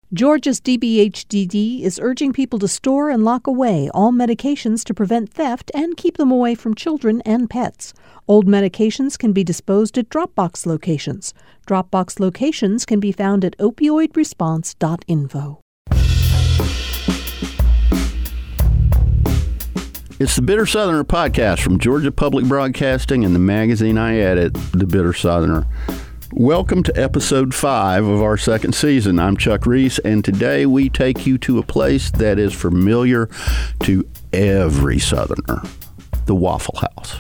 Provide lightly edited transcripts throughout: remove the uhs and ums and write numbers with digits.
Georgia's DBHDD is urging people to store and lock away all medications to prevent theft and keep them away from children and pets. Old medications can be disposed at Dropbox locations. Dropbox locations can be found at opioidresponse.info. It's the Bitter Southerner podcast from Georgia Public Broadcasting and the magazine I edit, The Bitter Southerner. Welcome to episode 5 of our second season. I'm Chuck Reese, and today we take you to a place that is familiar to every Southerner, the Waffle House.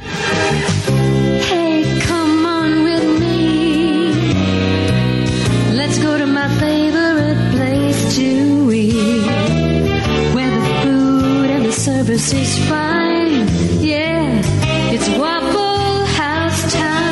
Hey, come on with me. Let's go to my favorite place to eat, where the food and the service is fine. Yeah, it's Waffle House time.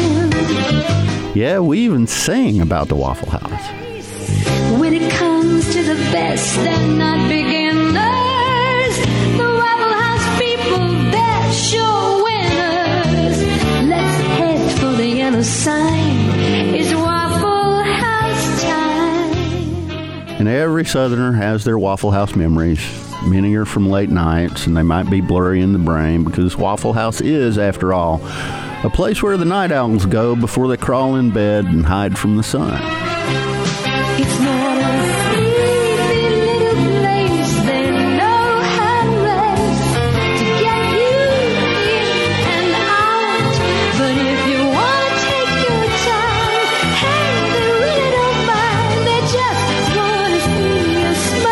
Yeah, we even sing about the Waffle House. When it comes to the best, they're not beginners. The Waffle House people, they're sure winners. Let's head for the yellow sign. It's Waffle House time. And every Southerner has their Waffle House memories. Many are from late nights, and they might be blurry in the brain because Waffle House is, after all, a place where the night owls go before they crawl in bed and hide from the sun. It's not a sleepy little place. They know how to rest to get you in and out. But if you want to take your time, hey, they really don't mind. They just want to see a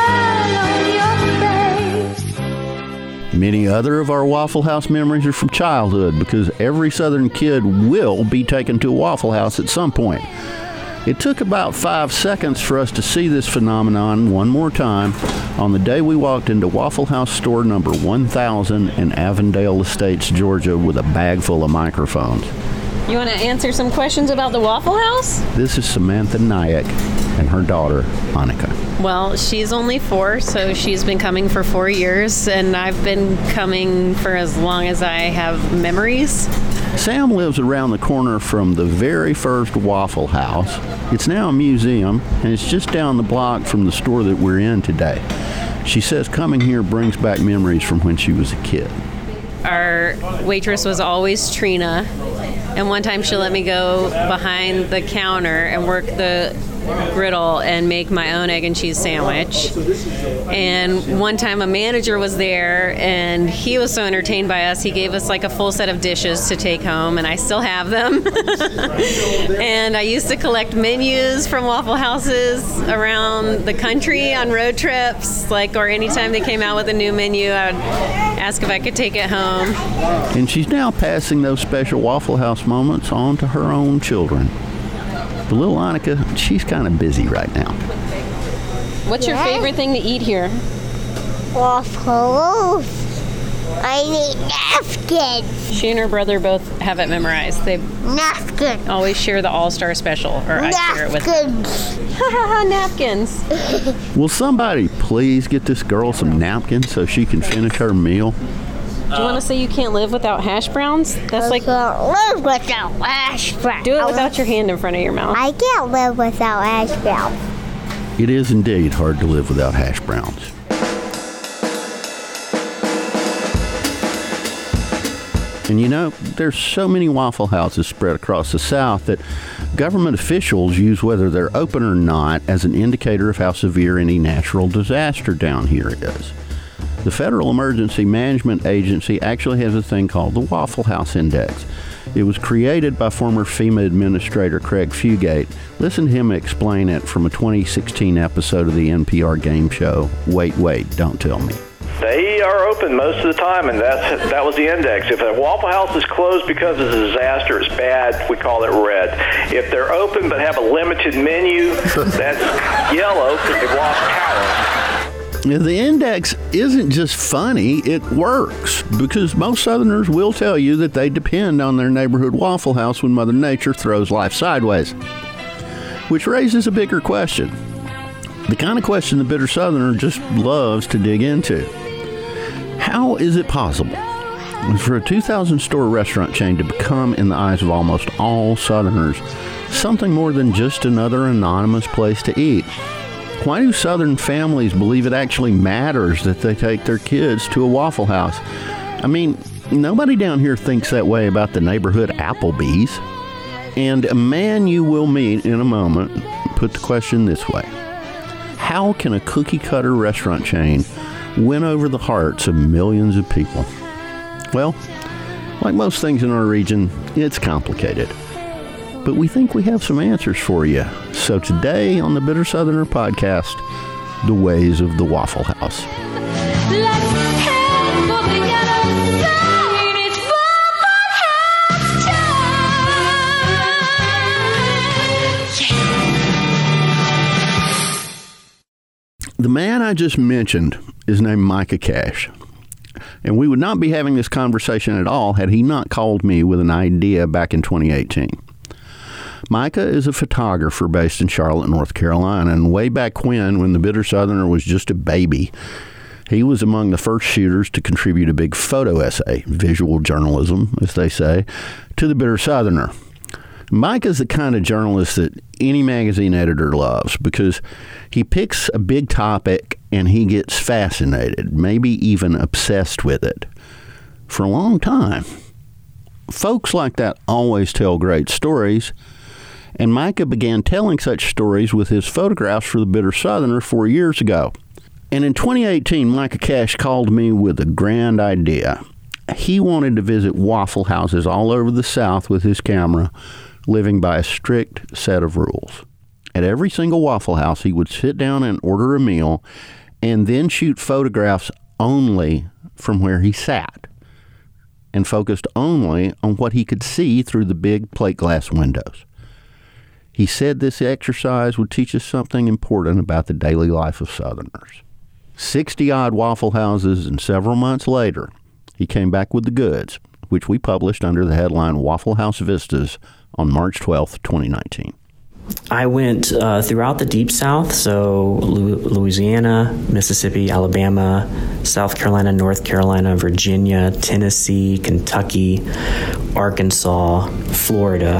smile on your face. Many other of our Waffle House memories are from childhood because every Southern kid will be taken to a Waffle House at some point. It took about 5 seconds for us to see this phenomenon one more time on the day we walked into Waffle House store number 1000 in Avondale Estates, Georgia, with a bag full of microphones. You want to answer some questions about the Waffle House? This is Samantha Nyack and her daughter, Annika. Well, she's only 4, so she's been coming for 4 years, and I've been coming for as long as I have memories. Sam lives around the corner from the very first Waffle House. It's now a museum, and it's just down the block from the store that we're in today. She says coming here brings back memories from when she was a kid. Our waitress was always Trina, and one time she let me go behind the counter and work the griddle and make my own egg and cheese sandwich. And one time a manager was there, and he was so entertained by us, he gave us like a full set of dishes to take home, and I still have them. And I used to collect menus from Waffle Houses around the country on road trips, or anytime they came out with a new menu, I would ask if I could take it home. And she's now passing those special Waffle House moments on to her own children. But little Annika, she's kind of busy right now. What's your favorite thing to eat here? Waffles. I need napkins. She and her brother both have it memorized. They Napkins. always share the All-Star Special, or I share it with them. Napkins. Napkins. Will somebody please get this girl some napkins so she can finish her meal? Do you want to say you can't live without hash browns? That's I like, can't live without hash browns. do it without your hand in front of your mouth. I can't live without hash browns. It is indeed hard to live without hash browns. And you know, there's so many Waffle Houses spread across the South that government officials use whether they're open or not as an indicator of how severe any natural disaster down here is. The Federal Emergency Management Agency actually has a thing called the Waffle House Index. It was created by former FEMA Administrator Craig Fugate. Listen to him explain it from a 2016 episode of the NPR game show, Wait, Don't Tell Me. They are open most of the time, and that was the index. If a Waffle House is closed because of a disaster, it's bad, we call it red. If they're open but have a limited menu, that's yellow because they've lost power. The index isn't just funny, it works, because most Southerners will tell you that they depend on their neighborhood Waffle House when Mother Nature throws life sideways. Which raises a bigger question. The kind of question the Bitter Southerner just loves to dig into. How is it possible for a 2,000-store restaurant chain to become, in the eyes of almost all Southerners, something more than just another anonymous place to eat? Why do Southern families believe it actually matters that they take their kids to a Waffle House? I mean, nobody down here thinks that way about the neighborhood Applebee's. And a man you will meet in a moment put the question this way: how can a cookie-cutter restaurant chain win over the hearts of millions of people? Well, like most things in our region, it's complicated. But we think we have some answers for you. So today on the Bitter Southerner podcast, the ways of the Waffle House. Let's head for the yellow sign. It's Waffle House time. The man I just mentioned is named Micah Cash. And we would not be having this conversation at all had he not called me with an idea back in 2018. Micah is a photographer based in Charlotte, North Carolina, and way back when the Bitter Southerner was just a baby, he was among the first shooters to contribute a big photo essay, visual journalism, as they say, to the Bitter Southerner. Micah's the kind of journalist that any magazine editor loves because he picks a big topic and he gets fascinated, maybe even obsessed with it, for a long time. Folks like that always tell great stories, and Micah began telling such stories with his photographs for the Bitter Southerner 4 years ago. And in 2018, Micah Cash called me with a grand idea. He wanted to visit Waffle Houses all over the South with his camera, living by a strict set of rules. At every single Waffle House, he would sit down and order a meal and then shoot photographs only from where he sat and focused only on what he could see through the big plate glass windows. He said this exercise would teach us something important about the daily life of Southerners. 60-odd Waffle Houses, and several months later, he came back with the goods, which we published under the headline Waffle House Vistas on March 12th, 2019. I went throughout the Deep South, so Louisiana, Mississippi, Alabama, South Carolina, North Carolina, Virginia, Tennessee, Kentucky, Arkansas, Florida.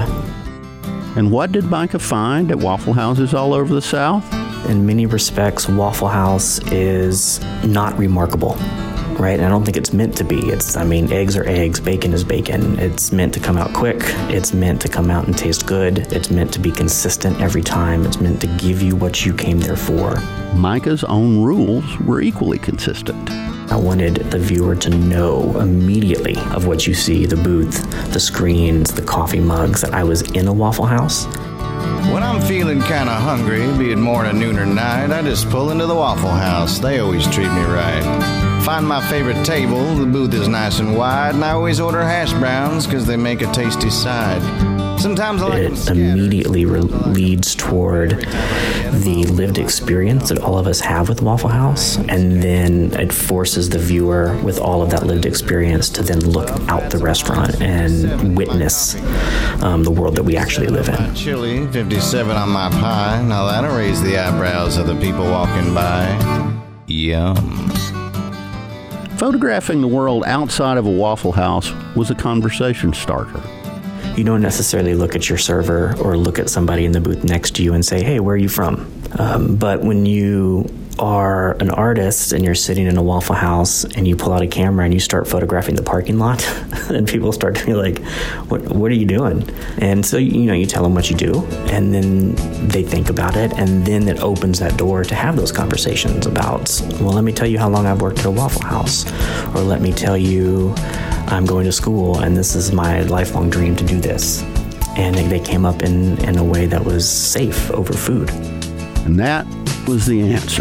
And what did Micah find at Waffle Houses all over the South? In many respects, Waffle House is not remarkable, right? And I don't think it's meant to be. Eggs are eggs, bacon is bacon. It's meant to come out quick. It's meant to come out and taste good. It's meant to be consistent every time. It's meant to give you what you came there for. Micah's own rules were equally consistent. I wanted the viewer to know immediately of what you see, the booth, the screens, the coffee mugs, that I was in a Waffle House. When I'm feeling kind of hungry, be it morning, noon, or night, I just pull into the Waffle House. They always treat me right. Find my favorite table, the booth is nice and wide, and I always order hash browns because they make a tasty side. Sometimes I like them scattered. It immediately leads toward the lived experience that all of us have with Waffle House, and then it forces the viewer with all of that lived experience to then look out the restaurant and witness the world that we actually live in. Chili, 57 on my pie. Now that'll raise the eyebrows of the people walking by. Yum. Photographing the world outside of a Waffle House was a conversation starter. You don't necessarily look at your server or look at somebody in the booth next to you and say, hey, where are you from? But when you are an artist and you're sitting in a Waffle House and you pull out a camera and you start photographing the parking lot, and people start to be like, what are you doing? And so, you tell them what you do, and then they think about it, and then it opens that door to have those conversations about, well, let me tell you how long I've worked at a Waffle House, or let me tell you I'm going to school and this is my lifelong dream to do this. And they came up in a way that was safe over food. And that was the answer.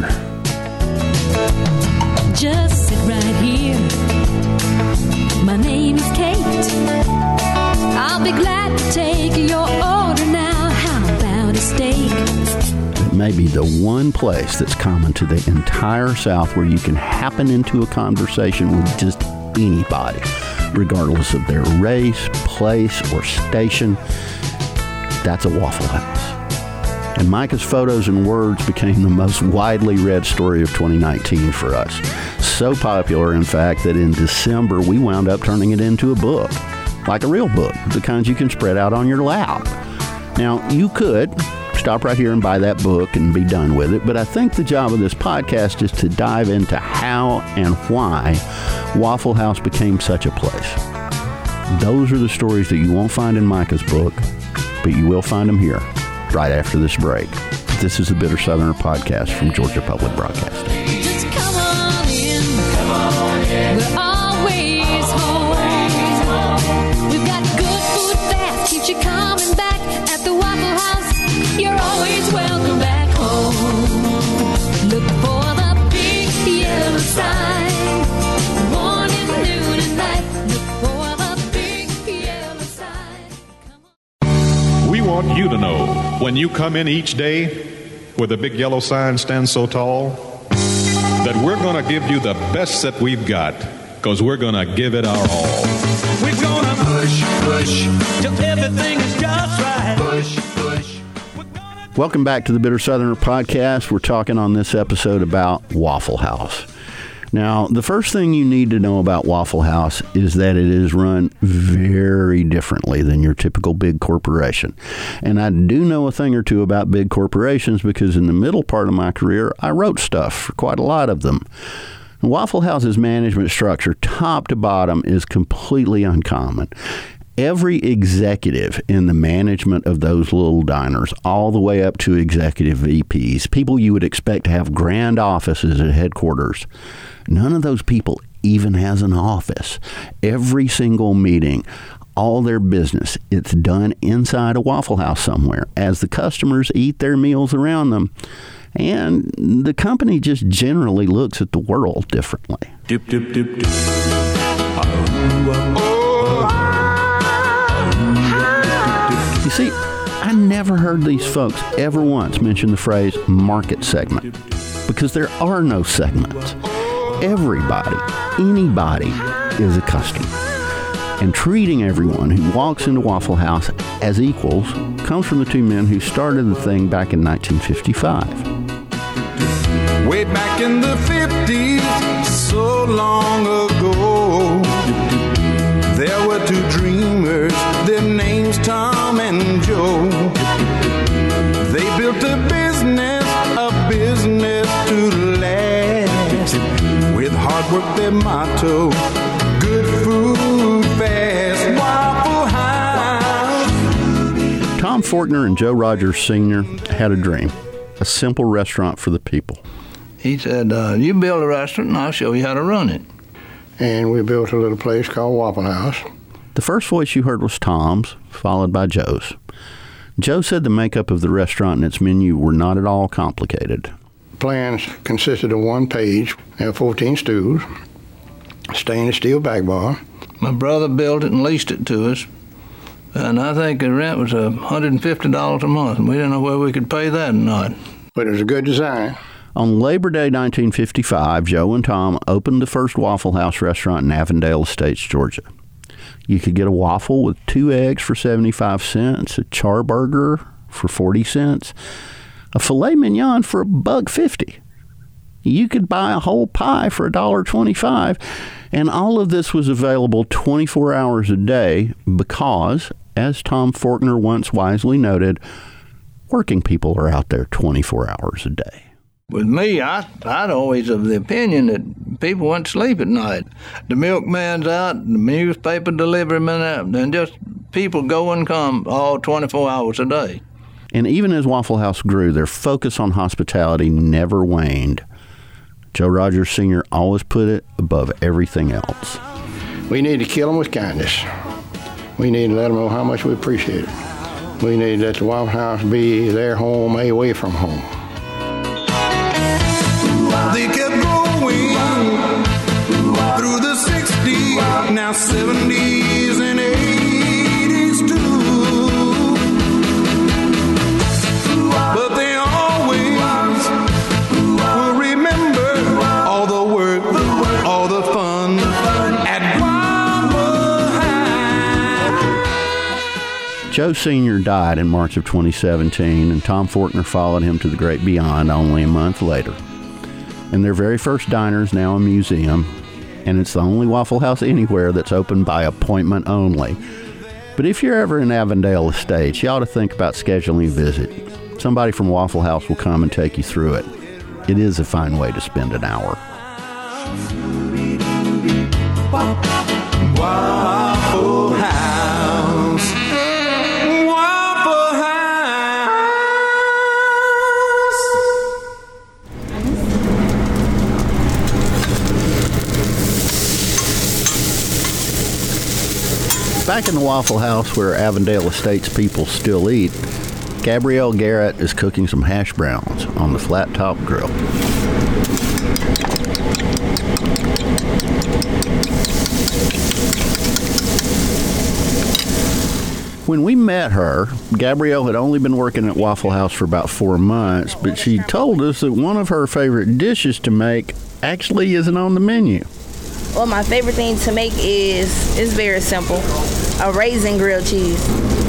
Just sit right here. My name is Kate. I'll be glad to take your order now. How about a steak? It may be the one place that's common to the entire South where you can happen into a conversation with just anybody, regardless of their race, place, or station. That's a Waffle House. And Micah's photos and words became the most widely read story of 2019 for us. So popular, in fact, that in December we wound up turning it into a book, like a real book, the kinds you can spread out on your lap. Now, you could stop right here and buy that book and be done with it. But I think the job of this podcast is to dive into how and why Waffle House became such a place. Those are the stories that you won't find in Micah's book, but you will find them here right after this break. This is the Bitter Southerner podcast from Georgia Public Broadcasting. Just come on in. We're always home. We've got good food fast, keeps you coming back. At the Waffle House, you're always welcome back home. Look for the big yellow sign. Morning, noon, and night. Look for the big yellow sign. Come on. We want you to know when you come in each day where the big yellow sign stands so tall that we're going to give you the best that we've got, because we're going to give it our all. We're going to push till everything is just right. Push. Welcome back to the Bitter Southerner podcast. We're talking on this episode about Waffle House. Now, the first thing you need to know about Waffle House is that it is run very differently than your typical big corporation. And I do know a thing or two about big corporations because in the middle part of my career, I wrote stuff for quite a lot of them. Waffle House's management structure, top to bottom, is completely uncommon. Every executive in the management of those little diners, all the way up to executive VPs, people you would expect to have grand offices at headquarters, none of those people even has an office. Every single meeting, all their business, it's done inside a Waffle House somewhere as the customers eat their meals around them. And the company just generally looks at the world differently. Doop, doop, doop, doop. You see, I never heard these folks ever once mention the phrase market segment, because there are no segments. Everybody, anybody is a customer. And treating everyone who walks into Waffle House as equals comes from the two men who started the thing back in 1955. Way back in the 50s, so long ago, there were two dreamers, their names Tom and Joe. They built a business to last. With hard work their motto, good food fast, Waffle House. Tom Fortner and Joe Rogers Sr. had a dream, a simple restaurant for the people. He said, you build a restaurant and I'll show you how to run it. And we built a little place called Waffle House. The first voice you heard was Tom's, followed by Joe's. Joe said the makeup of the restaurant and its menu were not at all complicated. Plans consisted of one page, and 14 stools, stainless steel back bar. My brother built it and leased it to us, and I think the rent was $150 a month, and we didn't know whether we could pay that or not. But it was a good design. On Labor Day 1955, Joe and Tom opened the first Waffle House restaurant in Avondale Estates, Georgia. You could get a waffle with 2 eggs for 75 cents, a char burger for 40 cents, a filet mignon for $1.50. You could buy a whole pie for $1.25, and all of this was available 24 hours a day because, as Tom Fortner once wisely noted, working people are out there 24 hours a day. With me, I'd always of the opinion that people wouldn't sleep at night. The milkman's out, the newspaper deliveryman out, and just people go and come all 24 hours a day. And even as Waffle House grew, their focus on hospitality never waned. Joe Rogers Sr. always put it above everything else. We need to kill them with kindness. We need to let them know how much we appreciate it. We need to let the Waffle House be their home away from home. They kept going through the 60s, now 70s and 80s too. But they always will remember all the work, all the fun at Waffle House. Joe Sr. died in March of 2017, and Tom Fortner followed him to the great beyond only a month later. And their very first diner is now a museum, and it's the only Waffle House anywhere that's open by appointment only. But if you're ever in Avondale Estates, you ought to think about scheduling a visit. Somebody from Waffle House will come and take you through it. It is a fine way to spend an hour. Waffle House. Waffle House. Back in the Waffle House where Avondale Estates people still eat, Gabrielle Garrett is cooking some hash browns on the flat top grill. When we met her, Gabrielle had only been working at Waffle House for about 4 months, but she told us that one of her favorite dishes to make actually isn't on the menu. Well, my favorite thing to make is very simple. A raisin grilled cheese.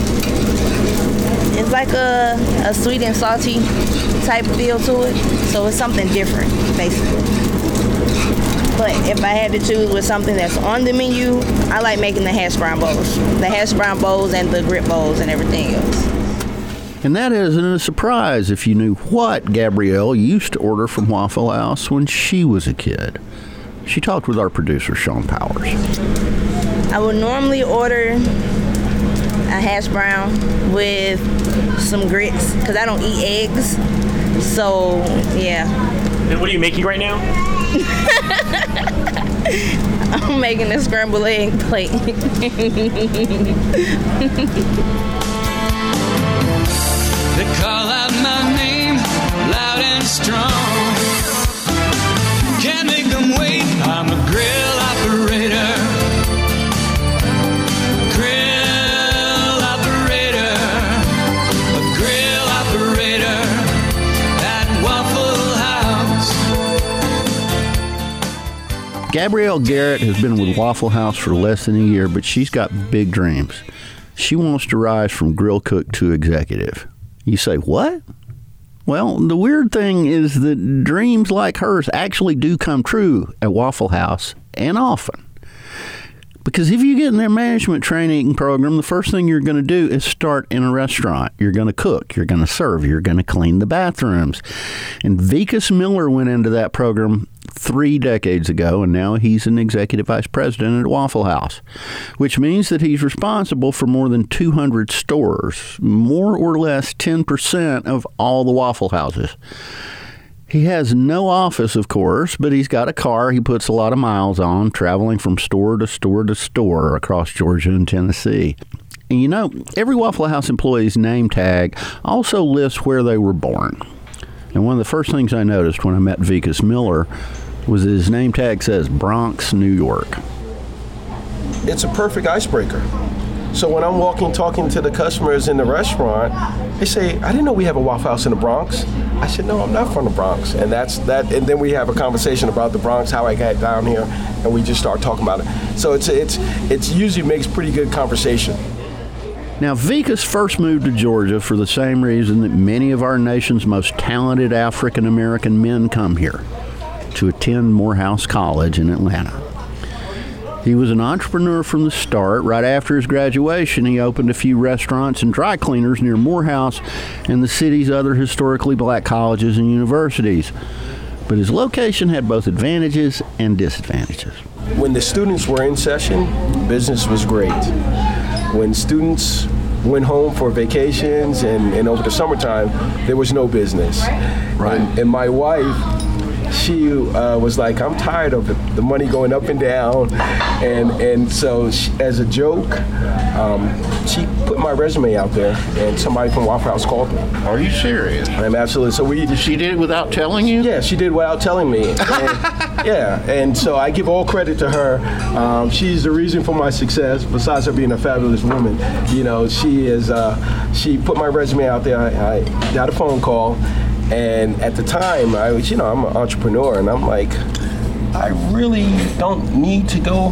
It's like a sweet and salty type feel to it, so it's something different, basically. But if I had to choose with something that's on the menu, I like making the hash brown bowls. The hash brown bowls and the grit bowls and everything else. And that isn't a surprise if you knew what Gabrielle used to order from Waffle House when she was a kid. She talked with our producer, Sean Powers. I would normally order a hash brown with some grits because I don't eat eggs. So, yeah. And what are you making right now? I'm making a scrambled egg plate. They call out my name loud and strong. Can't make them wait. I'm a grill operator. Grill operator. A grill operator at Waffle House. Gabrielle Garrett has been with Waffle House for less than a year, but she's got big dreams. She wants to rise from grill cook to executive. You say, what? Well, the weird thing is that dreams like hers actually do come true at Waffle House, and often. Because if you get in their management training program, the first thing you're going to do is start in a restaurant. You're going to cook, you're going to serve, you're going to clean the bathrooms. And Vikas Miller went into that program 3 decades ago, and now he's an executive vice president at Waffle House, which means that he's responsible for more than 200 stores, more or less 10% of all the Waffle Houses. He has no office, of course, but he's got a car he puts a lot of miles on, traveling from store to store to store across Georgia and Tennessee. And you know, every Waffle House employee's name tag also lists where they were born. And one of the first things I noticed when I met Vikas Miller was that his name tag says Bronx, New York. It's a perfect icebreaker. So when I'm talking to the customers in the restaurant, they say, I didn't know we have a Waffle House in the Bronx. I said, no, I'm not from the Bronx. And that's that. And then we have a conversation about the Bronx, how I got down here, and we just start talking about it. So it's usually makes pretty good conversation. Now, Vikas first moved to Georgia for the same reason that many of our nation's most talented African-American men come here, to attend Morehouse College in Atlanta. He was an entrepreneur from the start. Right after his graduation, he opened a few restaurants and dry cleaners near Morehouse and the city's other historically black colleges and universities. But his location had both advantages and disadvantages. When the students were in session, business was great. When students went home for vacations and over the summertime, there was no business. Right. And my wife, she was like, I'm tired of the money going up and down. And so she, as a joke, she put my resume out there, and somebody from Waffle House called me. Are you serious? I'm absolutely. So she did it without telling you? Yeah, she did without telling me. And so I give all credit to her. She's the reason for my success, besides her being a fabulous woman. You know, she put my resume out there. I got a phone call. And at the time, I was, I'm an entrepreneur, and I'm like, I really don't need to go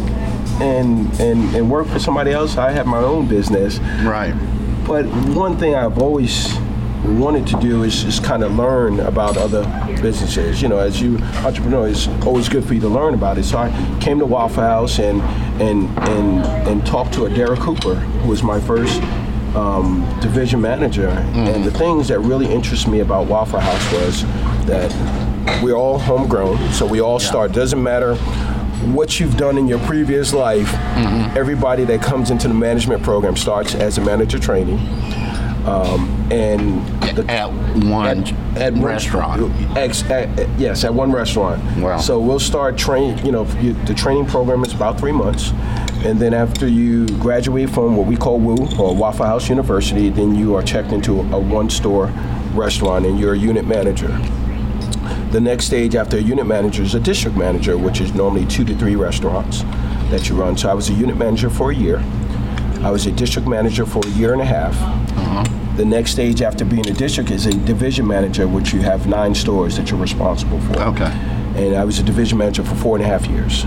and work for somebody else. I have my own business. Right. But one thing I've always wanted to do is just kind of learn about other businesses. As you entrepreneur, it's always good for you to learn about it. So I came to Waffle House and talked to a Derek Cooper, who was my first division manager. And the things that really interest me about Waffle House was that we're all homegrown, so we all start. Doesn't matter what you've done in your previous life. Everybody that comes into the management program starts as a manager trainee. At one restaurant. Yes, at one restaurant. Wow. So we'll start training. The training program is about 3 months, and then after you graduate from what we call WU or Waffle House University, then you are checked into a one-store restaurant, and you're a unit manager. The next stage after a unit manager is a district manager, which is normally 2 to 3 restaurants that you run. So I was a unit manager for a year. I was a district manager for a year and a half. The next stage after being a district is a division manager, which you have 9 stores that you're responsible for. Okay. And I was a division manager for 4.5 years.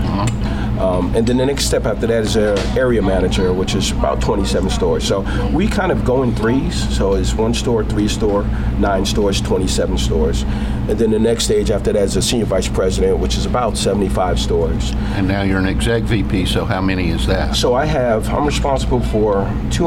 And then the next step after that is an area manager, which is about 27 stores. So we kind of go in threes. So it's 1 store, 3 store, 9 stores, 27 stores. And then the next stage after that is a senior vice president, which is about 75 stores. And now you're an exec VP, so how many is that? So I'm responsible for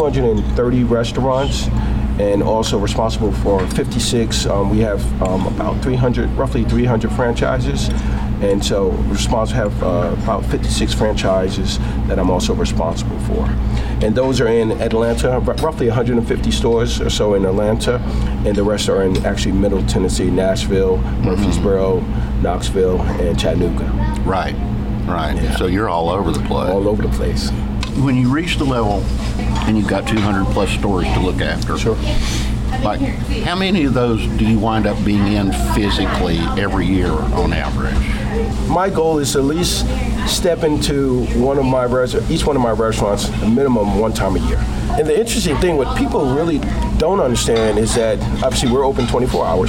230 restaurants and also responsible for 56. We have about roughly 300 franchises. And so have about 56 franchises that I'm also responsible for. And those are in Atlanta, roughly 150 stores or so in Atlanta, and the rest are in actually Middle Tennessee, Nashville, Murfreesboro, Knoxville, and Chattanooga. Right. Yeah. So you're all over the place. All over the place. When you reach the level and you've got 200 plus stores to look after, sure. Like, how many of those do you wind up being in physically every year on average? My goal is to at least step into each one of my restaurants a minimum 1 time a year. And the interesting thing, what people really don't understand is that obviously we're open 24 hours.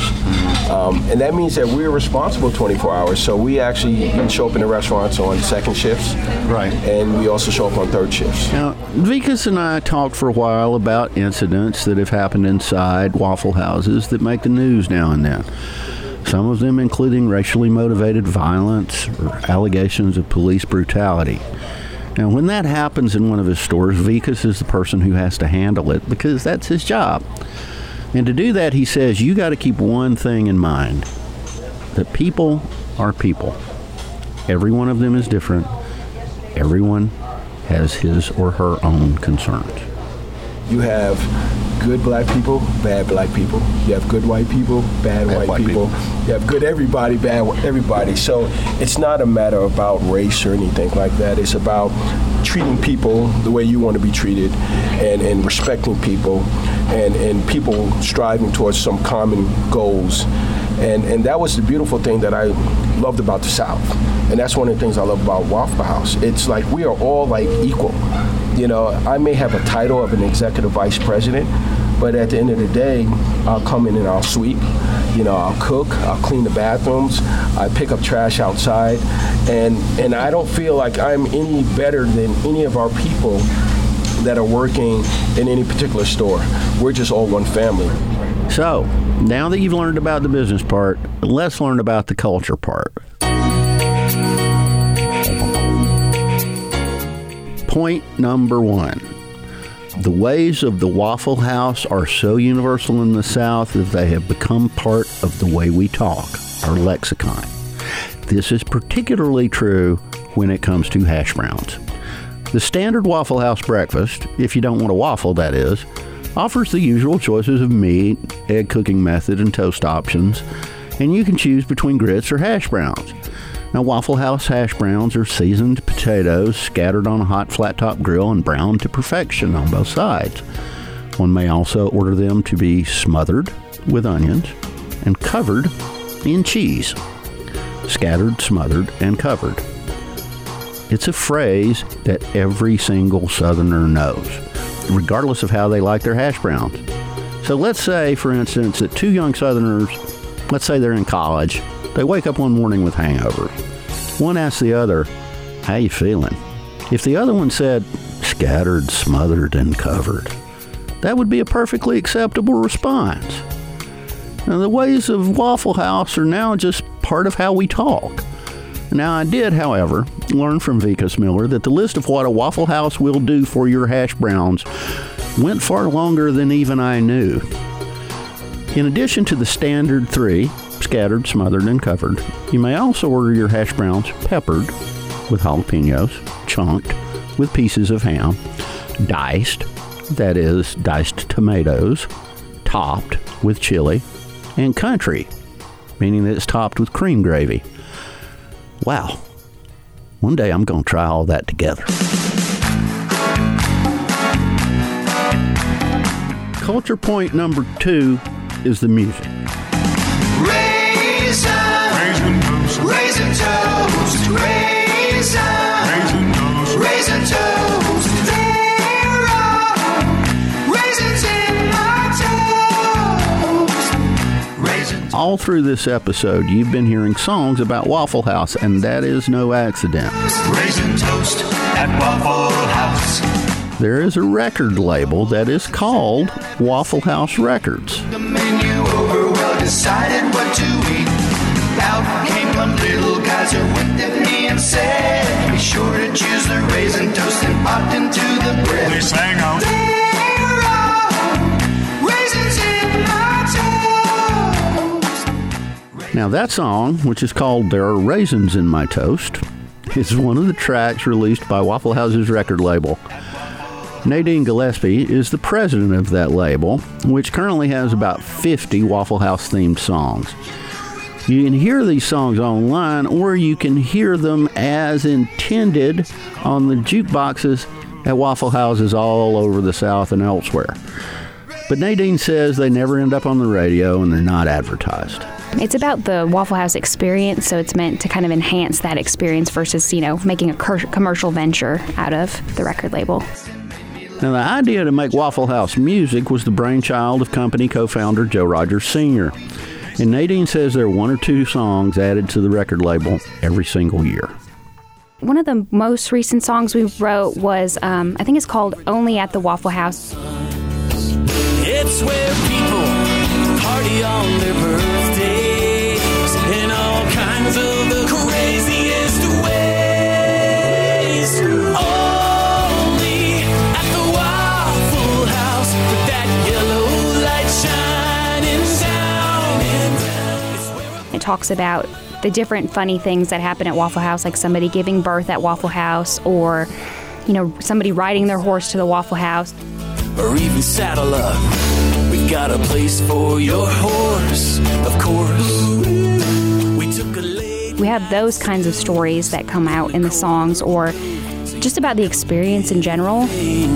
And that means that we're responsible 24 hours. So we actually can show up in the restaurants on second shifts. Right. And we also show up on third shifts. Now, Vikas and I talked for a while about incidents that have happened inside Waffle Houses that make the news now and then. Some of them including racially motivated violence or allegations of police brutality. Now, when that happens in one of his stores, Vikas is the person who has to handle it because that's his job. And to do that, he says, you got to keep one thing in mind, that people are people. Every one of them is different. Everyone has his or her own concerns. You have good black people, bad black people. You have good white people, bad white people. You have good everybody, bad everybody. So it's not a matter about race or anything like that. It's about treating people the way you want to be treated and respecting people and people striving towards some common goals. And that was the beautiful thing that I loved about the South. And that's one of the things I love about Waffle House. It's like we are all like equal. You know, I may have a title of an executive vice president, but at the end of the day, I'll come in and I'll sweep. You know, I'll cook, I'll clean the bathrooms, I pick up trash outside, and I don't feel like I'm any better than any of our people that are working in any particular store. We're just all one family. So, now that you've learned about the business part, let's learn about the culture part. Point number 1. The ways of the Waffle House are so universal in the South that they have become part of the way we talk, our lexicon. This is particularly true when it comes to hash browns. The standard Waffle House breakfast, if you don't want a waffle that is, offers the usual choices of meat, egg cooking method, and toast options, and you can choose between grits or hash browns. Now, Waffle House hash browns are seasoned potatoes scattered on a hot flat-top grill and browned to perfection on both sides. One may also order them to be smothered with onions and covered in cheese. Scattered, smothered, and covered. It's a phrase that every single Southerner knows, regardless of how they like their hash browns. So let's say, for instance, that 2 young Southerners, let's say they're in college, they wake up one morning with hangovers. One asks the other, how you feeling? If the other one said, scattered, smothered, and covered, that would be a perfectly acceptable response. Now, the ways of Waffle House are now just part of how we talk. Now, I did, however, learn from Vikas Miller that the list of what a Waffle House will do for your hash browns went far longer than even I knew. In addition to the standard 3, scattered, smothered, and covered, you may also order your hash browns peppered with jalapenos, chunked with pieces of ham, diced, that is, diced tomatoes, topped with chili, and country, meaning that it's topped with cream gravy. Wow. One day I'm going to try all that together. Culture point number 2 is the music. Raisin toast, raisin toast, raisin toast. There are raisins in my toast. Raisin. All through this episode, you've been hearing songs about Waffle House, and that is no accident. Raisin toast at Waffle House. There is a record label that is called Waffle House Records. The menu over, well decided what to eat. Out came the little guys who winked at me and said, be sure to choose the raisin toast and popped into the bread. They sang out. There are raisins in my toast. Now that song, which is called There Are Raisins in My Toast, is one of the tracks released by Waffle House's record label. Nadine Gillespie is the president of that label, which currently has about 50 Waffle House themed songs. You can hear these songs online, or you can hear them as intended on the jukeboxes at Waffle Houses all over the South and elsewhere. But Nadine says they never end up on the radio and they're not advertised. It's about the Waffle House experience, so it's meant to kind of enhance that experience versus, making a commercial venture out of the record label. Now, the idea to make Waffle House music was the brainchild of company co-founder Joe Rogers Sr. And Nadine says there are 1 or 2 songs added to the record label every single year. One of the most recent songs we wrote was, I think it's called Only at the Waffle House. It's where people party on their birthdays in all kinds of the craziest ways. Only at the Waffle House with that yellow light shining down. It talks about the different funny things that happen at Waffle House, like somebody giving birth at Waffle House, or, somebody riding their horse to the Waffle House. Or even saddle up. We've got a place for your horse, of course. We have those kinds of stories that come out in the songs, or just about the experience in general.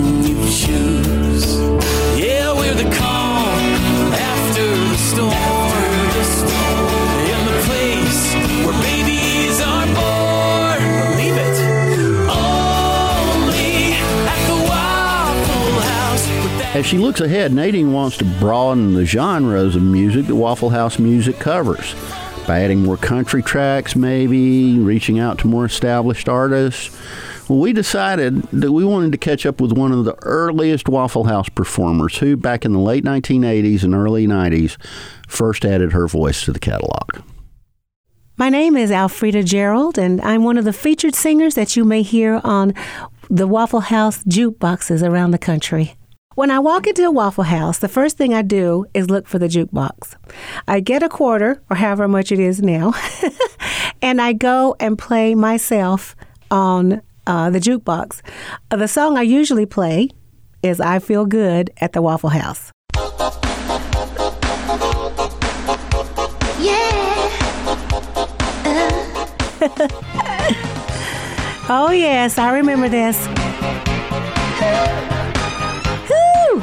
Yeah, we're the calm after the storm. In the place where babies are born. Believe it. Only at the Waffle House. As she looks ahead, Nadine wants to broaden the genres of music that Waffle House music covers by adding more country tracks, maybe reaching out to more established artists. Well, we decided that we wanted to catch up with one of the earliest Waffle House performers who, back in the late 1980s and early 90s, first added her voice to the catalog. My name is Alfreda Gerald, and I'm one of the featured singers that you may hear on the Waffle House jukeboxes around the country. When I walk into a Waffle House, the first thing I do is look for the jukebox. I get a quarter, or however much it is now, and I go and play myself on the jukebox. The song I usually play is I Feel Good at the Waffle House. Oh, yes, I remember this. Woo!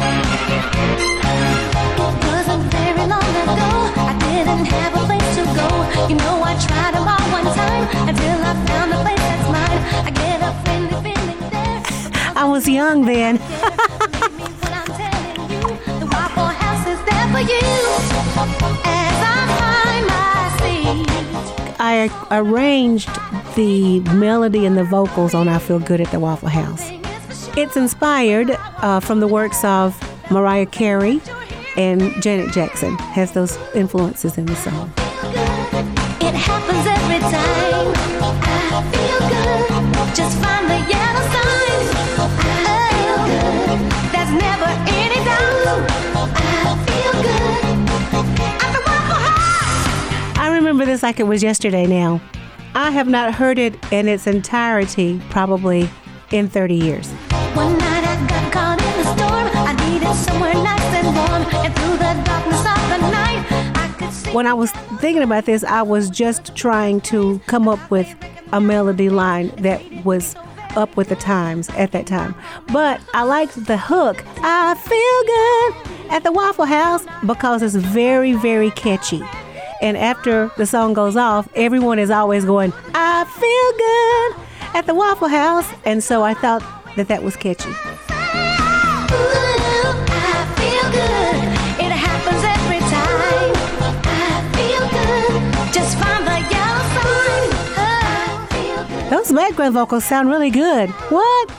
It wasn't very long ago, I didn't have a place to go. I tried them all one time until I found a place that's mine. I get a friendly feeling there. I was young then. The Waffle House is there for you as I find my seat. I arranged the melody and the vocals on I Feel Good at the Waffle House. It's inspired from the works of Mariah Carey and Janet Jackson. Has those influences in the song. It happens every time. I feel good. Just find the yellow sign. I feel good. That's never remember this like it was yesterday now. I have not heard it in its entirety probably in 30 years. One night I got caught in a storm. I needed somewhere nice and warm. And through the darkness of the night, I could see. When I was thinking about this, I was just trying to come up with a melody line that was up with the times at that time. But I liked the hook, I feel good at the Waffle House, because it's very, very catchy. And after the song goes off, everyone is always going, I feel good at the Waffle House. And so I thought that was catchy. Those background vocals sound really good. What?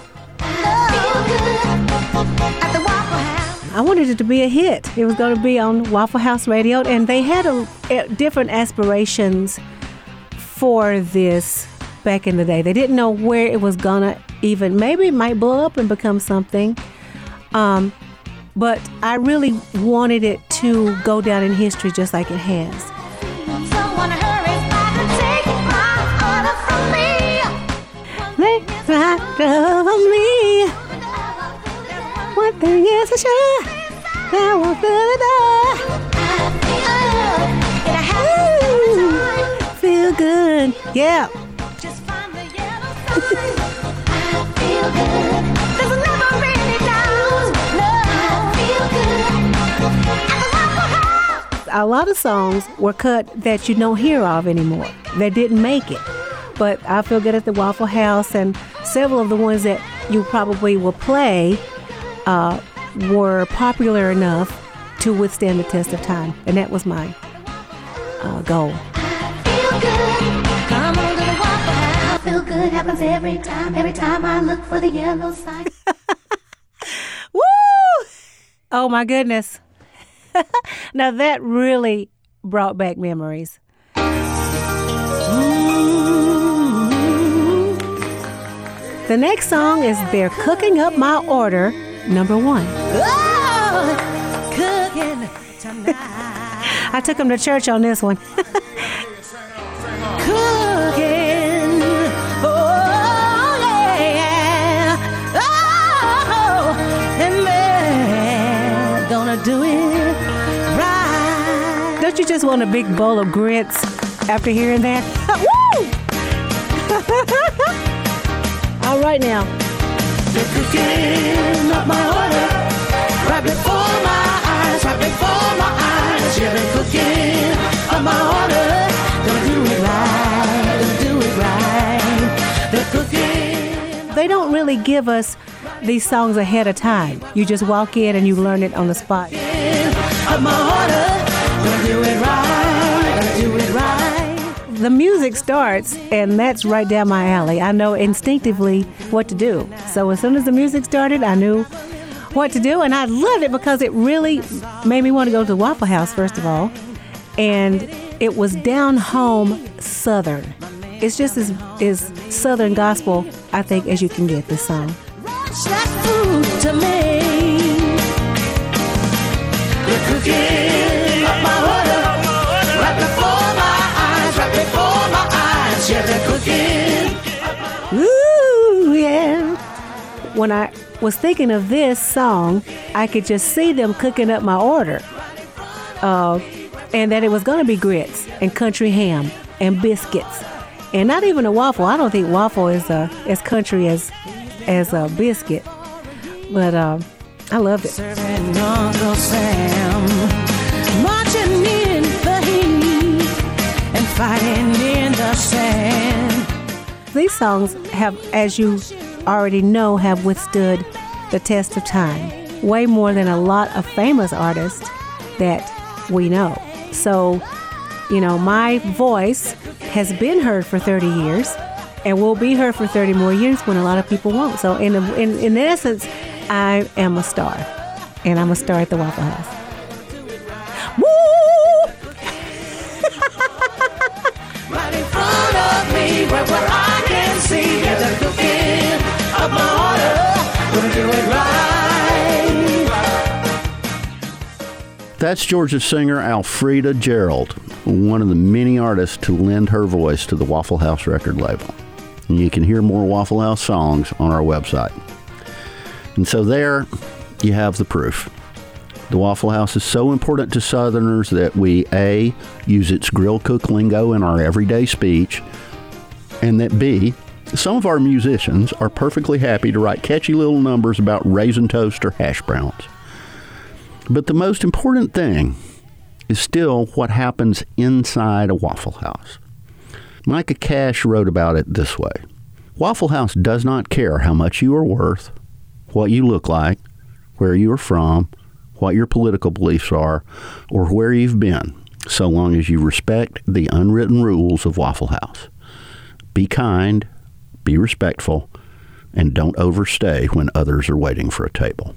I wanted it to be a hit. It was going to be on Waffle House Radio, and they had different aspirations for this back in the day. They didn't know where it was going to even, maybe it might blow up and become something. But I really wanted it to go down in history just like it has. Someone hurries by to take my order from me. They right over me. One thing is for sure, I walk through the door. Feel good, yeah. Just find the yellow sign. I feel good. There's never really doubt. No, I feel good. At the Waffle House. A lot of songs were cut that you don't hear of anymore. They didn't make it. But I Feel Good at the Waffle House and several of the ones that you probably will play were popular enough to withstand the test of time. And that was my goal. Feel good. Come on to the Waffle House. Feel good happens every time I look for the yellow sign. Woo! Oh my goodness. Now that really brought back memories. The next song is They're Cooking Up My Order, number 1. Oh, cooking tonight. I took them to church on this one. Cooking. Oh, yeah. Oh, and they're gonna do it right. Don't you just want a big bowl of grits after hearing that? Woo! All right now. They're cooking up my order right before my eyes, right before my eyes. Yeah, they're cooking up my order. Gonna do it right, gonna do it right. They're cooking. They don't really give us these songs ahead of time. You just walk in and you learn it on the spot. Up my order, gonna do it right, gonna do it right. The music starts, and that's right down my alley. I know instinctively what to do. So as soon as the music started, I knew what to do, and I loved it because it really made me want to go to the Waffle House, first of all. And it was down home Southern. It's just as Southern gospel, I think, as you can get this song. Rush that food to me. They're cooking up my order right before my eyes, right before my eyes. Yeah, they're cooking. Ooh, yeah. When I was thinking of this song, I could just see them cooking up my order. And that it was going to be grits and country ham and biscuits. And not even a waffle. I don't think waffle is as country as a biscuit. But I loved it. Serving Uncle Sam, marching in the heat and fighting in the sand. These songs have, as you already know, have withstood the test of time. Way more than a lot of famous artists that we know. So, you know, my voice has been heard for 30 years and will be heard for 30 more years when a lot of people won't. So in essence, I am a star, and I'm a star at the Waffle House. Woo! Right in front of me, where I can see the cooking of my order. Gonna do it right. That's Georgia singer Alfreda Gerald. one of the many artists to lend her voice to the Waffle House record label. And you can hear more Waffle House songs on our website. And so there you have the proof. The Waffle House is so important to Southerners that we, A, use its grill cook lingo in our everyday speech, and that, B, some of our musicians are perfectly happy to write catchy little numbers about raisin toast or hash browns. But the most important thing is still what happens inside a Waffle House. Micah Cash wrote about it this way. Waffle House does not care how much you are worth, what you look like, where you are from, what your political beliefs are, or where you've been, so long as you respect the unwritten rules of Waffle House. Be kind, be respectful, and don't overstay when others are waiting for a table.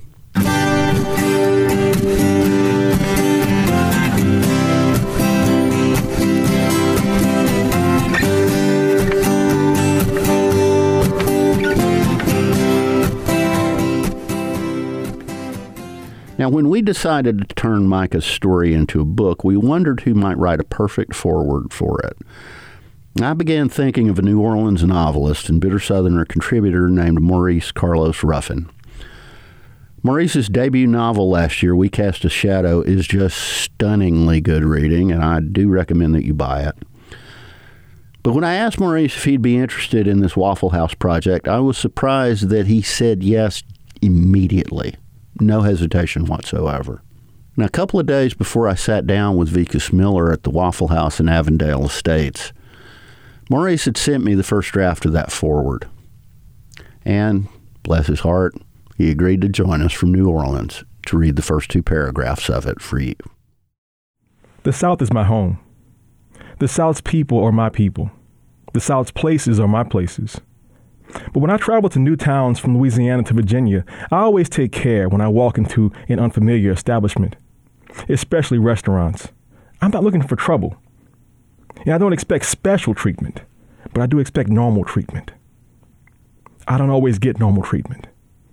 Now, when we decided to turn Micah's story into a book, we wondered who might write a perfect foreword for it. I began thinking of a New Orleans novelist and bitter Southerner contributor named Maurice Carlos Ruffin. Maurice's debut novel last year, We Cast a Shadow, is just stunningly good reading, and I do recommend that you buy it. But when I asked Maurice if he'd be interested in this Waffle House project, I was surprised that he said yes immediately. No hesitation whatsoever. Now, a couple of days before I sat down with Vikas Miller at the Waffle House in Avondale Estates, Maurice had sent me the first draft of that foreword. And, bless his heart, he agreed to join us from New Orleans to read the first 2 paragraphs of it for you. The South is my home. The South's people are my people. The South's places are my places. But when I travel to new towns from Louisiana to Virginia, I always take care when I walk into an unfamiliar establishment, especially restaurants. I'm not looking for trouble. And I don't expect special treatment, but I do expect normal treatment. I don't always get normal treatment.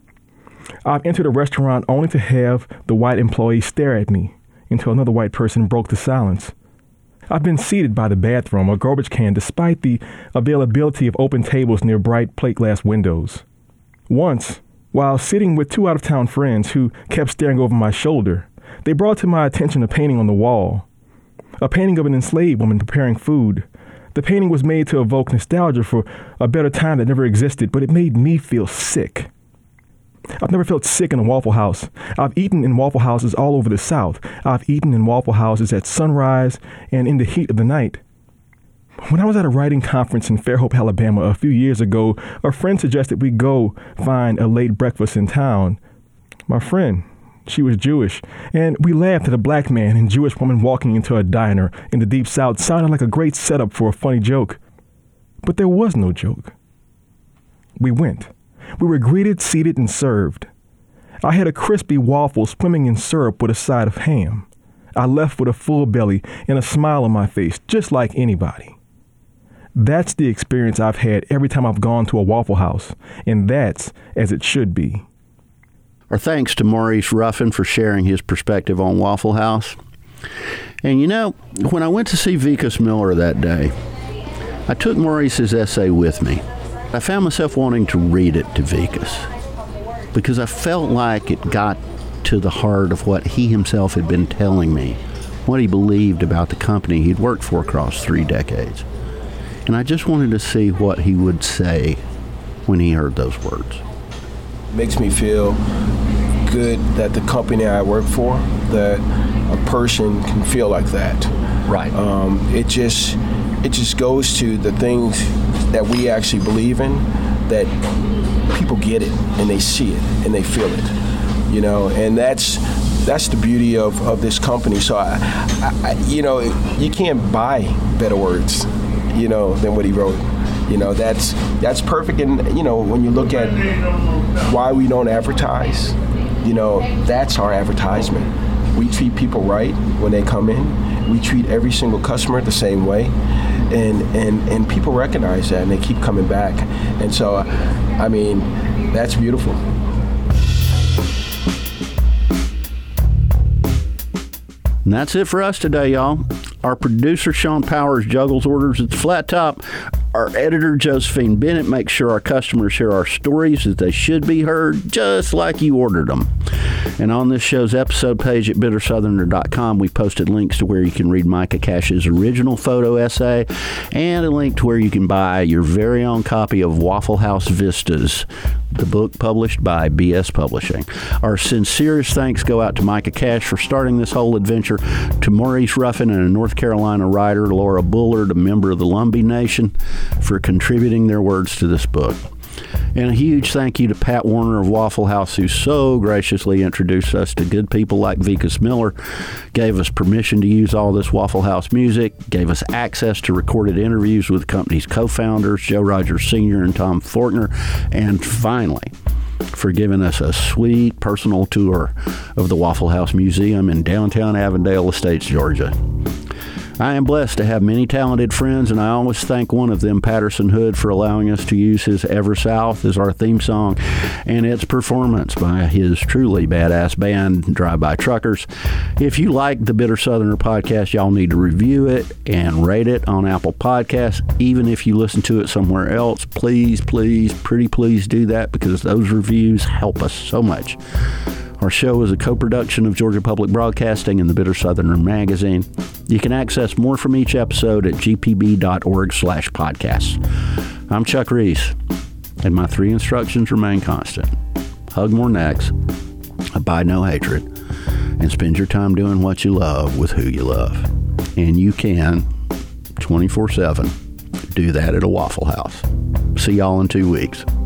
I've entered a restaurant only to have the white employee stare at me until another white person broke the silence. I've been seated by the bathroom or garbage can despite the availability of open tables near bright plate glass windows. Once, while sitting with 2 out-of-town friends who kept staring over my shoulder, they brought to my attention a painting on the wall. A painting of an enslaved woman preparing food. The painting was made to evoke nostalgia for a better time that never existed, but it made me feel sick. I've never felt sick in a Waffle House. I've eaten in Waffle Houses all over the South. I've eaten in Waffle Houses at sunrise and in the heat of the night. When I was at a writing conference in Fairhope, Alabama a few years ago, a friend suggested we go find a late breakfast in town. My friend, she was Jewish, and we laughed at a black man and Jewish woman walking into a diner in the Deep South sounded like a great setup for a funny joke. But there was no joke. We went. We were greeted, seated, and served. I had a crispy waffle swimming in syrup with a side of ham. I left with a full belly and a smile on my face, just like anybody. That's the experience I've had every time I've gone to a Waffle House, and that's as it should be. Our thanks to Maurice Ruffin for sharing his perspective on Waffle House. And you know, when I went to see Vikas Miller that day, I took Maurice's essay with me. I found myself wanting to read it to Vikas because I felt like it got to the heart of what he himself had been telling me, what he believed about the company he'd worked for across 3 decades. And I just wanted to see what he would say when he heard those words. It makes me feel good that the company I work for, that a person can feel like that. Right. It just goes to the things that we actually believe in, that people get it and they see it and they feel it, you know, and that's the beauty of this company. So I you know, you can't buy better words, you know, than what he wrote. You know, that's perfect. And you know, when you look at why we don't advertise, you know, that's our advertisement. We treat people right when they come in. We treat every single customer the same way. And people recognize that and they keep coming back. And so, I mean, that's beautiful. And that's it for us today, y'all. Our producer, Sean Powers, juggles orders at the flat top. Our editor, Josephine Bennett, makes sure our customers hear our stories as they should be heard, just like you ordered them. And on this show's episode page at bittersoutherner.com, we posted links to where you can read Micah Cash's original photo essay and a link to where you can buy your very own copy of Waffle House Vistas, the book published by BS Publishing. Our sincerest thanks go out to Micah Cash for starting this whole adventure, to Maurice Ruffin and a North Carolina writer, Laura Bullard, a member of the Lumbee Nation, for contributing their words to this book. And a huge thank you to Pat Warner of Waffle House, who so graciously introduced us to good people like Vikas Miller, gave us permission to use all this Waffle House music, gave us access to recorded interviews with the company's co-founders, Joe Rogers Sr. and Tom Fortner, and finally, for giving us a sweet personal tour of the Waffle House Museum in downtown Avondale Estates, Georgia. I am blessed to have many talented friends, and I always thank one of them, Patterson Hood, for allowing us to use his Ever South as our theme song and its performance by his truly badass band, Drive-By Truckers. If you like the Bitter Southerner podcast, y'all need to review it and rate it on Apple Podcasts. Even if you listen to it somewhere else, please, please, pretty please do that, because those reviews help us so much. Our show is a co-production of Georgia Public Broadcasting and the Bitter Southerner magazine. You can access more from each episode at gpb.org/podcasts. I'm Chuck Reese, and my 3 instructions remain constant. Hug more necks, abide no hatred, and spend your time doing what you love with who you love. And you can, 24/7, do that at a Waffle House. See y'all in 2 weeks.